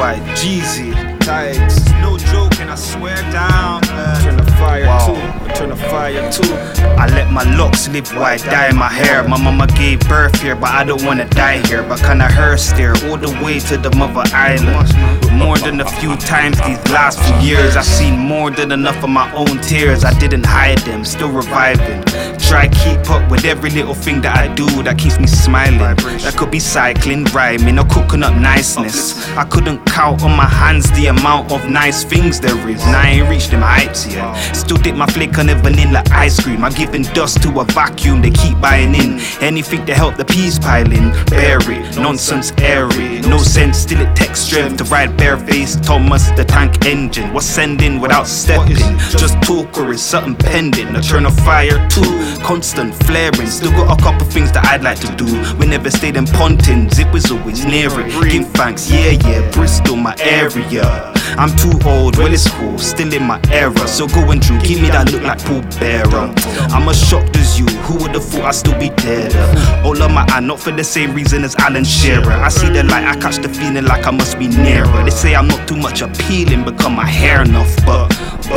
boy Jeezy. Tykes. No joking, I swear down. Turn the fire too. Turn the fire too. I let my locks live while I dye my hair. My mama gave birth here, but I don't wanna die here. But can I her stare all the way to the mother island? More than a few times these last few years, I've seen more than enough of my own tears. I didn't hide them, still reviving. Try keep up with every little thing that I do that keeps me smiling. That could be cycling, rhyming, or cooking up niceness. I couldn't count on my hands the amount of nice things there is. And I ain't reached them heights yet. Still dip my flick on the vanilla ice cream. I'm giving dust to a vacuum, they keep buying in. Anything to help the peas pile in. Bear it, nonsense airy. No sense, still it takes strength to ride barefaced Thomas the Tank Engine. What's sending without stepping? Just talk or is something pending? A turn of fire too, constant flaring. Still got a couple things that I'd like to do. We never stayed in Pontins, it was always near it. Give thanks, yeah, Bristol my area. I'm too old, well it's cool, still in my era. So going through, give me that look like Paul Bearer. I'm as shocked as you, who would've thought I'd still be dead? All of my eye, not for the same reason as Alan Shearer. I see the light, I catch the feeling like I must be nearer. They say I'm not too much appealing, because my hair enough. But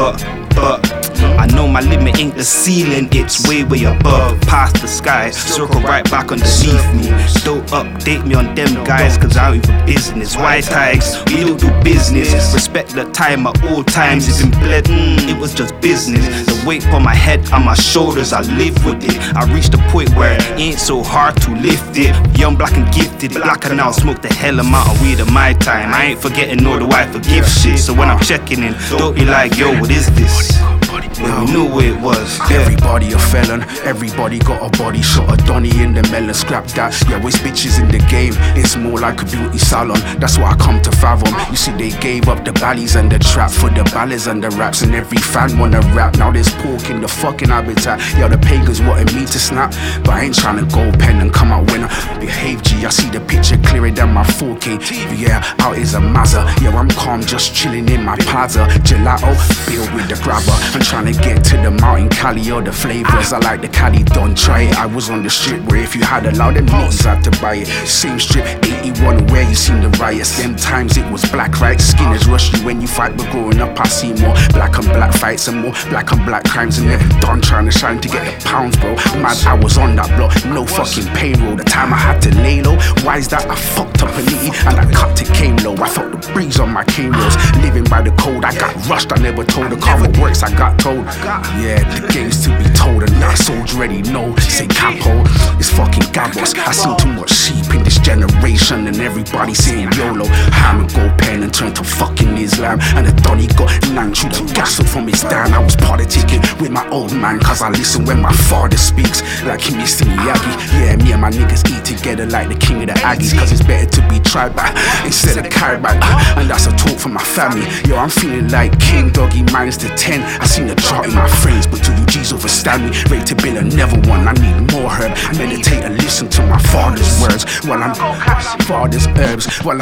I know my limit ain't the ceiling, it's way above, past the sky. Circle right back underneath me. Don't update me on them guys, cause I ain't for business. White tags, we don't do business. Respect the time at all times. If in bled, it was just business. The weight on my head and my shoulders, I live with it. I reached the point where it ain't so hard to lift it. Young, black and gifted, blacker now, smoke the hell amount of weed in my time. I ain't forgetting nor do I forgive shit. So when I'm checking in, don't be like, yo, what is this? Yeah, we knew what it was. Everybody a felon, everybody got a body. Shot a Donny in the melon, scrap that. Yeah, it's bitches in the game, it's more like a beauty salon. That's what I come to fathom. You see, they gave up the ballies and the trap for the ballads and the raps. And every fan wanna rap, now there's pork in the fucking habitat. Yeah, the pagans wanted me to snap, but I ain't tryna go pen and come out winner. Behave G, I see the picture clearer than my 4K TV. Yeah, out is a Mazda. Yeah, I'm calm, just chilling in my Plaza. Gelato, build with the grabber. I'm tryna get to the mountain Cali or the flavors. I like the Cali, don't try it. I was on the strip where if you had a lot, them niggas had to buy it. Same strip, 81 where you seen the riots. Them times it was black, right? Skin is rushy when you fight, but growing up I see more black and black fights and more black and black crimes. And never done trying to shine to get the pounds, bro. Mad, I was on that block, no fucking payroll. The time I had to lay low, why is that? I fucked up a nitty and I cut it came low. I felt the breeze on my cane rolls. Living by the code, I got rushed, I never told the karma works, I got told. Yeah, the game's to be told and that souls already know. Say capo, it's fucking gabos. I seen too much sheep in this generation and everybody saying YOLO. Hammer go pen and turn to fucking Islam. And the Donny got nang through the gas from his down. I was politicking with my old man, cause I listen when my father speaks like he Mr. Miyagi. Yeah, me and my niggas eat together like the king of the Aggies, cause it's better to be tried back instead of carried back. And that's a talk for my family. Yo, I'm feeling like King Doggy minus the 10. I seen the drop in my friends, but do you G's overstand me? Rate to bill and never won, I need more herb. Meditate and listen to my father's words while I'm father's herbs. While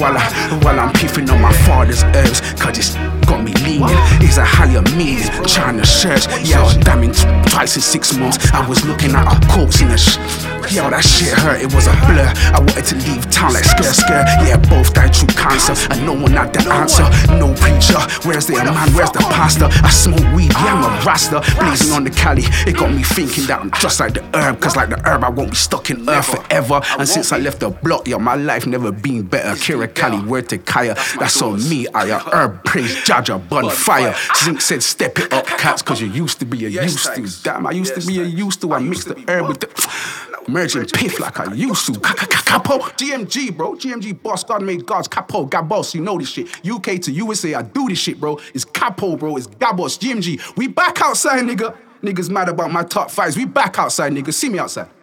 I'm piffing on my father's herbs, cause it's got me leaning. Is a higher means trying to search. Yeah, I was damning twice in 6 months. I was looking at a corpse in a yo, that shit hurt, it was a blur. I wanted to leave town like skr. Yeah, both died through cancer and no one had the answer. No preacher, where's the man, where's the pastor? I smoke weed, yeah, I'm a rasta. Blazing on the Cali, it got me thinking that I'm just like the herb. Cause like the herb, I won't be stuck in earth forever. And since I left the block, yo, my life never been better. Kira Cali, word to Kaya, that's on me. I a herb, praise Jaja, bonfire. Zink said step it up, cats, cause you used to be a used to. Damn, I used to be a used to. I mixed the herb with the merging piff like I used to. Capo, GMG, bro. GMG boss, God made gods. Capo, Gabos, you know this shit. UK to USA, I do this shit, bro. It's Capo, bro. It's Gabos, GMG. We back outside, nigga. Niggas mad about my top fives. We back outside, nigga. See me outside.